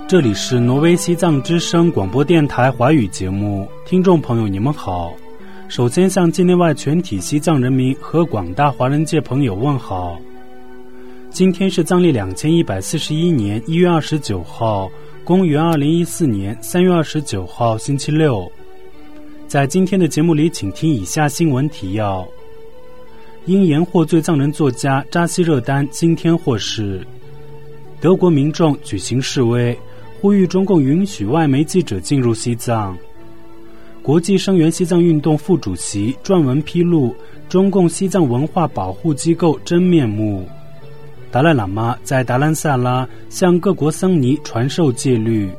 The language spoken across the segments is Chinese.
这里是挪威西藏之声广播电台华语节目，听众朋友你们好。首先向境内外全体西藏人民和广大华人界朋友问好。今天是藏历2141年1月29号，公元2014年3月29号星期六。在今天的节目里，请听以下新闻提要：因言获罪藏人作家扎西热丹今天获释；德国民众举行示威，呼吁中共允许外媒记者进入西藏；国际声援西藏运动副主席撰文披露中共西藏文化保护机构真面目；达赖喇嘛在达兰萨拉向各国僧尼传授戒律。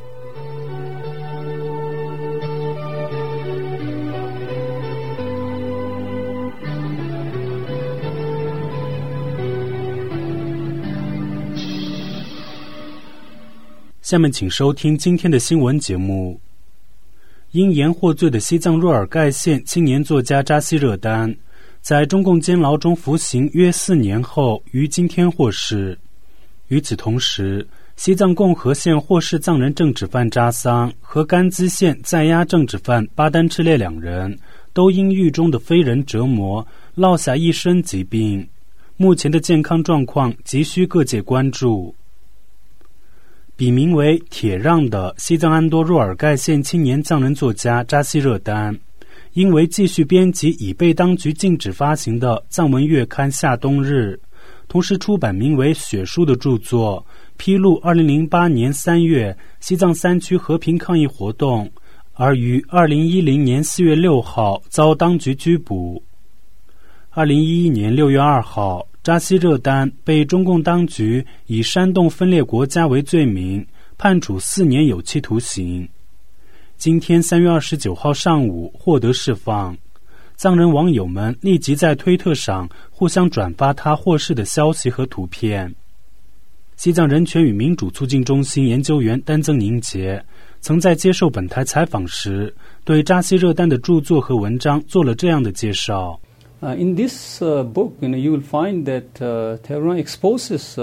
下面请收听今天的新闻节目。因言获罪的西藏若尔盖县青年作家扎西热丹，在中共监牢中服刑约4年后，于今天获释。与此同时，西藏共和县获释藏人政治犯扎桑和甘孜县在押政治犯巴丹赤烈2人，都因狱中的非人折磨，落下一身疾病，目前的健康状况急需各界关注。笔名为铁让的西藏安多若尔盖县青年藏人作家扎西热丹，因为继续编辑已被当局禁止发行的藏文月刊《夏冬日》，同时出版名为《血书》的著作，披露2008年3月西藏3区和平抗议活动，而于2010年4月6号遭当局拘捕。2011年6月2号，扎西热丹被中共当局以煽动分裂国家为罪名，判处4年有期徒刑。今天3月29号上午获得释放，藏人网友们立即在推特上互相转发他获释的消息和图片。西藏人权与民主促进中心研究员丹增宁杰曾在接受本台采访时，对扎西热丹的著作和文章做了这样的介绍。 In this book, you will find that Tehran exposes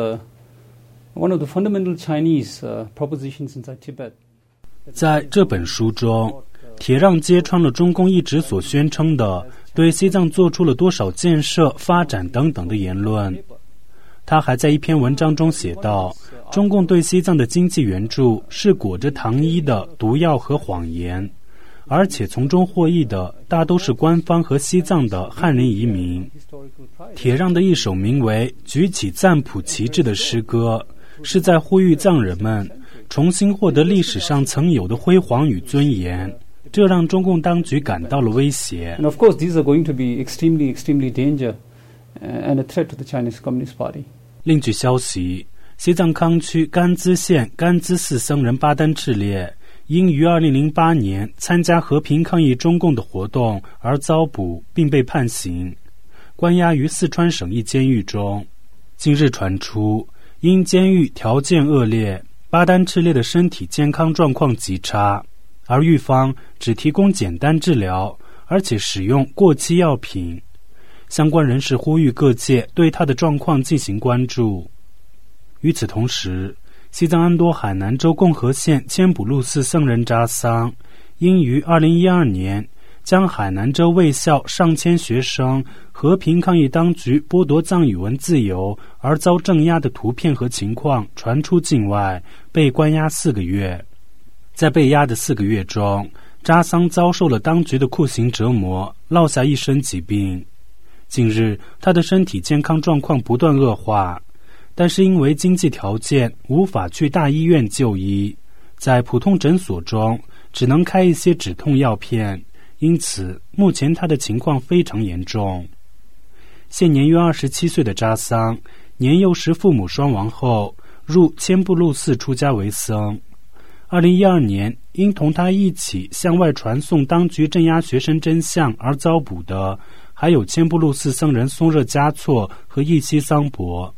one of the fundamental Chinese propositions inside Tibet. 在这本书中，铁让揭穿了中共一直所宣称的对西藏做出了多少建设、发展等等的言论。他还在一篇文章中写道，中共对西藏的经济援助是裹着糖衣的毒药和谎言，而且从中获益的大都是官方和西藏的汉人移民。铁让的一首名为《举起赞普旗帜》的诗歌，是在呼吁藏人们重新获得历史上曾有的辉煌与尊严，这让中共当局感到了威胁。 And of course, these are going to be extremely danger and a threat to the Chinese Communist Party. 另据消息，西藏康区甘孜县甘孜寺僧人巴丹赤烈因于2008年参加和平抗议中共的活动而遭捕，并被判刑，关押于四川省一监狱中。近日传出，因监狱条件恶劣，巴丹赤烈的身体健康状况极差，而狱方只提供简单治疗，而且使用过期药品。相关人士呼吁各界对他的状况进行关注。与此同时，西藏安多海南州共和县千卜路寺僧人扎桑，因于2012年将海南州卫校上千学生和平抗议当局剥夺藏语文自由而遭镇压的图片和情况传出境外，被关押4个月。在被押的4个月中，扎桑遭受了当局的酷刑折磨，落下一身疾病。近日，他的身体健康状况不断恶化，但是因为经济条件无法去大医院就医，在普通诊所中只能开一些止痛药片，因此目前他的情况非常严重。现年约27岁的扎桑，年幼时父母双亡后入千布路寺出家为僧。2012年因同他一起向外传送当局镇压学生真相而遭捕的，还有千布路寺僧人松热嘉措和义西桑博。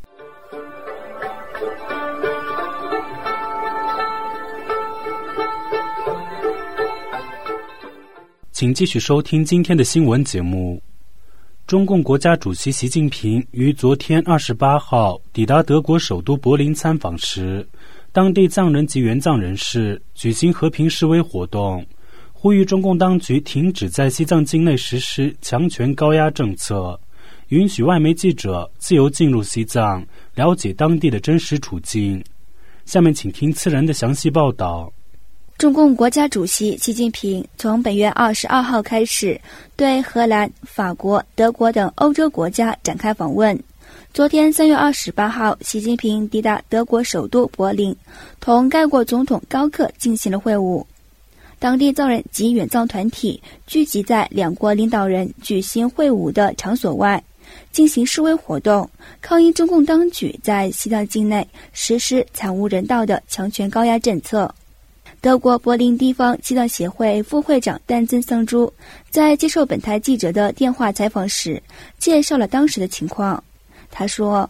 请继续收听今天的新闻节目。中共国家主席习近平于昨天28号抵达德国首都柏林参访时， 当地藏人及援藏人士举行和平示威活动，呼吁中共当局停止在西藏境内实施强权高压政策，允许外媒记者自由进入西藏，了解当地的真实处境。下面请听此人的详细报道。 中共国家主席习近平从本月22号开始对荷兰、法国、德国等欧洲国家展开访问。昨天3月28号，习近平抵达德国首都柏林，同该国总统高克进行了会晤。当地藏人及援藏团体聚集在两国领导人举行会晤的场所外，进行示威活动，抗议中共当局在西藏境内实施惨无人道的强权高压政策。德国柏林地方西藏协会副会长丹增桑珠在接受本台记者的电话采访时，介绍了当时的情况。他说：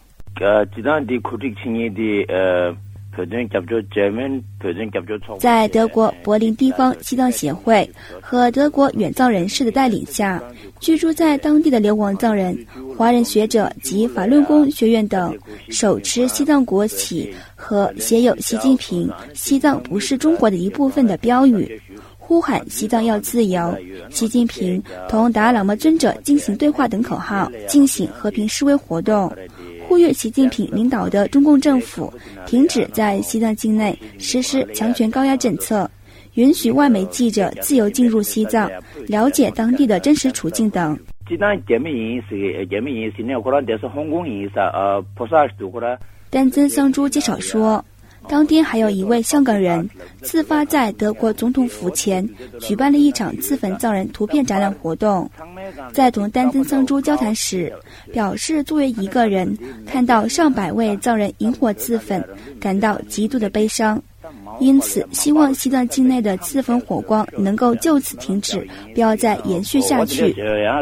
在德国柏林地方西藏协会和德国援藏人士的带领下，居住在当地的流亡藏人、华人学者及法轮功学院等手持西藏国旗和写有习近平西藏不是中国的一部分的标语，呼喊西藏要自由，习近平同达赖喇嘛尊者进行对话等口号，进行和平示威活动，呼吁习近平领导的中共政府停止在西藏境内实施强权高压政策，允许外媒记者自由进入西藏，了解当地的真实处境等。丹增桑珠介绍说，当天还有一位香港人自发在德国总统府前举办了一场自焚藏人图片展览活动。在同丹增桑珠交谈时，表示作为一个人看到上百位藏人引火自焚，感到极度的悲伤，因此希望西藏境内的自焚火光能够就此停止，不要再延续下去。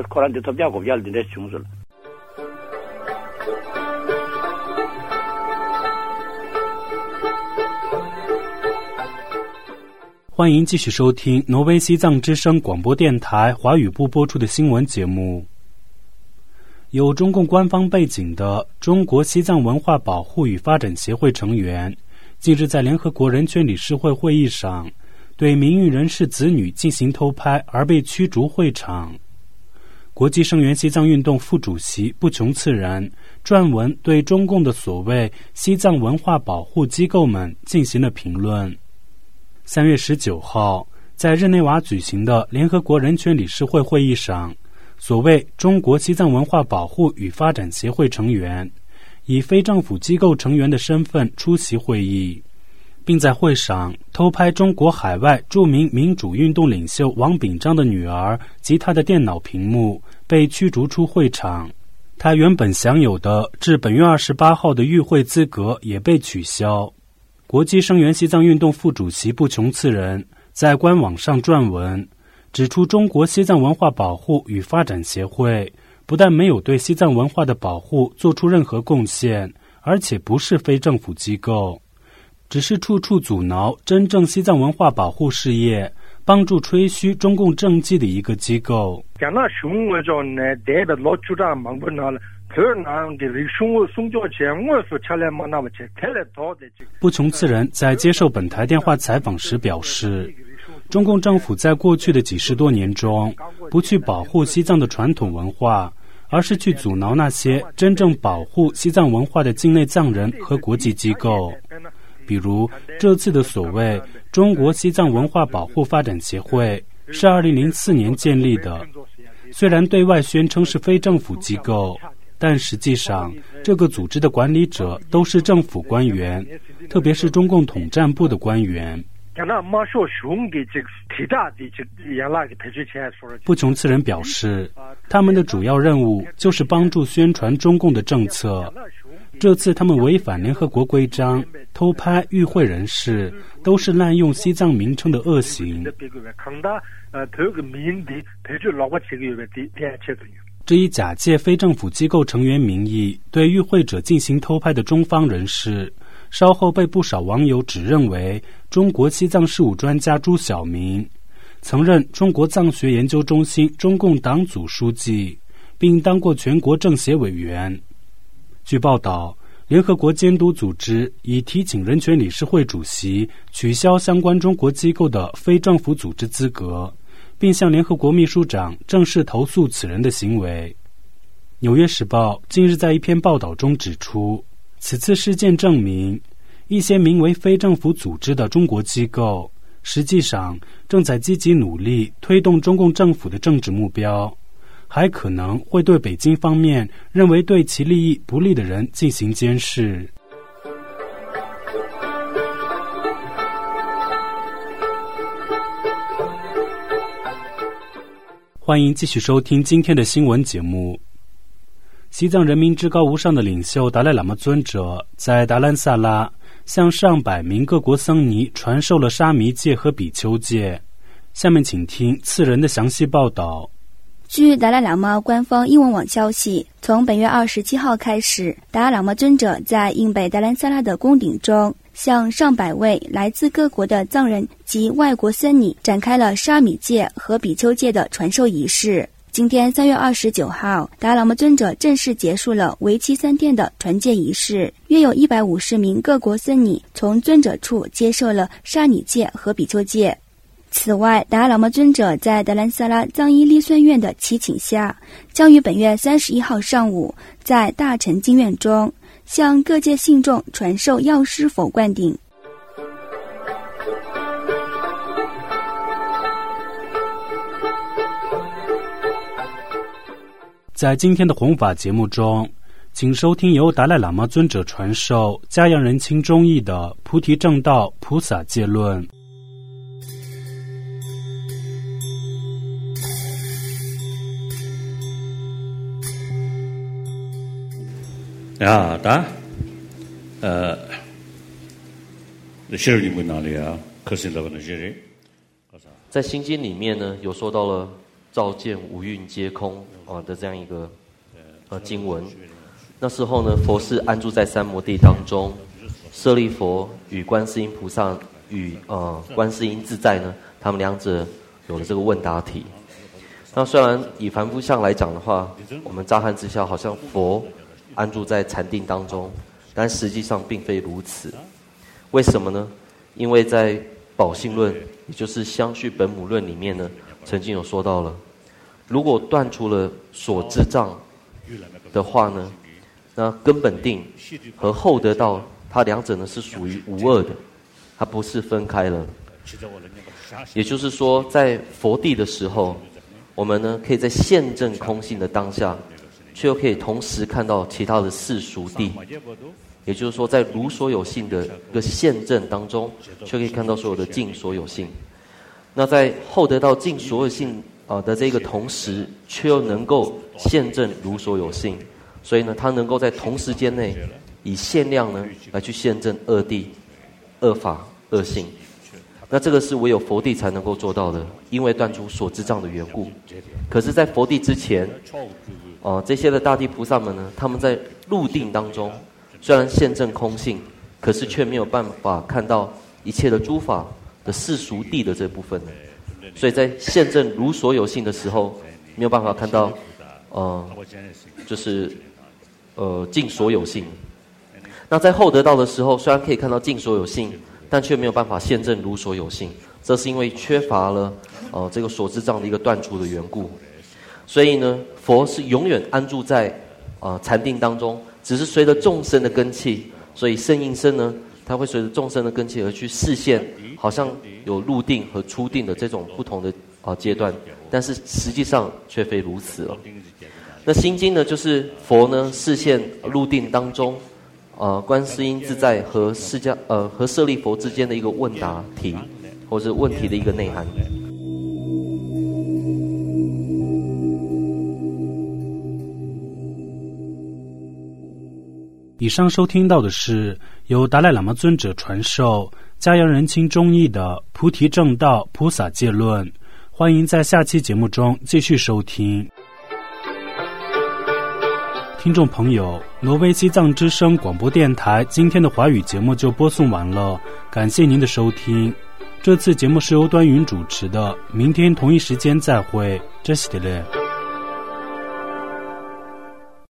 欢迎继续收听挪威西藏之声广播电台华语部播出的新闻节目。有中共官方背景的中国西藏文化保护与发展协会成员近日在联合国人权理事会会议上对民运人士子女进行偷拍而被驱逐会场。国际声援西藏运动副主席不穷次然撰文对中共的所谓西藏文化保护机构们进行了评论。3月19号，在日内瓦举行的联合国人权理事会会议上，所谓中国西藏文化保护与发展协会成员以非政府机构成员的身份出席会议，并在会上偷拍中国海外著名民主运动领袖王炳章的女儿及他的电脑屏幕，被驱逐出会场。他原本享有的至本月28号的与会资格也被取消。国际声援西藏运动副主席不穷次人在官网上撰文，指出中国西藏文化保护与发展协会不但没有对西藏文化的保护做出任何贡献，而且不是非政府机构，只是处处阻挠真正西藏文化保护事业，帮助吹嘘中共政绩的一个机构。不穷次人在接受本台电话采访时表示，中共政府在过去的几十多年中不去保护西藏的传统文化，而是去阻挠那些真正保护西藏文化的境内藏人和国际机构。比如这次的所谓中国西藏文化保护发展协会是2004年建立的，虽然对外宣称是非政府机构，但实际上这个组织的管理者都是政府官员，特别是中共统战部的官员。不穷次人表示，他们的主要任务就是帮助宣传中共的政策。这次他们违反联合国规章，偷拍与会人士，都是滥用西藏名称的恶行。这一假借非政府机构成员名义对与会者进行偷拍的中方人士，稍后被不少网友指认为中国西藏事务专家朱晓明，曾任中国藏学研究中心中共党组书记，并当过全国政协委员。据报道， 联合国监督组织已提请人权理事会主席取消相关中国机构的非政府组织资格，并向联合国秘书长正式投诉此人的行为。纽约时报近日在一篇报道中指出，此次事件证明，一些名为非政府组织的中国机构实际上正在积极努力推动中共政府的政治目标，还可能会对北京方面认为对其利益不利的人进行监视。欢迎继续收听今天的新闻节目。西藏人民至高无上的领袖达赖喇嘛尊者在达兰萨拉向上百名各国僧尼传授了沙弥戒和比丘戒。下面请听次人的详细报道。 据达赖喇嘛官方英文网消息，从本月27号开始，达赖喇嘛尊者在印北达兰萨拉的宫顶中，向上百位来自各国的藏人及外国僧尼展开了沙弥戒和比丘戒的传授仪式。今天3月29号，达赖喇嘛尊者正式结束了为期3天的传戒仪式，约有150名各国僧尼从尊者处接受了沙弥戒和比丘戒。此外，达赖喇嘛尊者在达兰萨拉藏医立孙院的祈请下，将于本月31号上午在大乘经院中向各界信众传授药师佛灌顶。 在今天的弘法节目中，请收听由达赖喇嘛尊者传授嘉阳人亲中译的《菩提正道菩萨戒论》。 在心经里面呢，有说到了照见五蕴皆空的这样一个经文。那时候呢，佛是安住在三摩地当中，舍利佛与观世音菩萨与观世音自在呢，他们两者有了这个问答题。那虽然以凡夫相来讲的话，我们乍看之下好像佛安住在禅定当中，但实际上并非如此。为什么呢？因为在宝性论，也就是相续本母论里面呢，曾经有说到了，如果断除了所知障的话呢，那根本定和后得道，它两者呢是属于无二的，它不是分开了。也就是说，在佛地的时候，我们呢可以在现证空性的当下，却又可以同时看到其他的世俗地。也就是说，在如所有性的一个现证当中，却可以看到所有的尽所有性。那在后得到尽所有性的这个同时，却又能够现证如所有性，所以呢，它能够在同时间内以限量呢来去现证二谛、二法、二性。那这个是唯有佛地才能够做到的，因为断除所知障的缘故。可是，在佛地之前，这些的大地菩萨们呢，他们在入定当中，虽然现证空性，可是却没有办法看到一切的诸法的世俗谛的这部分呢。所以在现证如所有性的时候，没有办法看到，就是尽所有性。那在后得道的时候，虽然可以看到尽所有性，但却没有办法现证如所有性。这是因为缺乏了这个所知障的一个断除的缘故。所以呢，佛是永远安住在禅定当中，只是随着众生的根器，所以圣应身呢，它会随着众生的根器而去示现，好像有入定和出定的这种不同的阶段，但是实际上却非如此了。那心经呢，就是佛呢示现入定当中，观世音自在和和舍利佛之间的一个问答题，或者问题的一个内涵。 以上收听到的是由达赖喇嘛尊者传授嘉阳人亲中译的《菩提正道菩萨戒论》，欢迎在下期节目中继续收听。听众朋友，挪威西藏之声广播电台今天的华语节目就播送完了，感谢您的收听。这次节目是由端云主持的，明天同一时间再会，这是的嘞。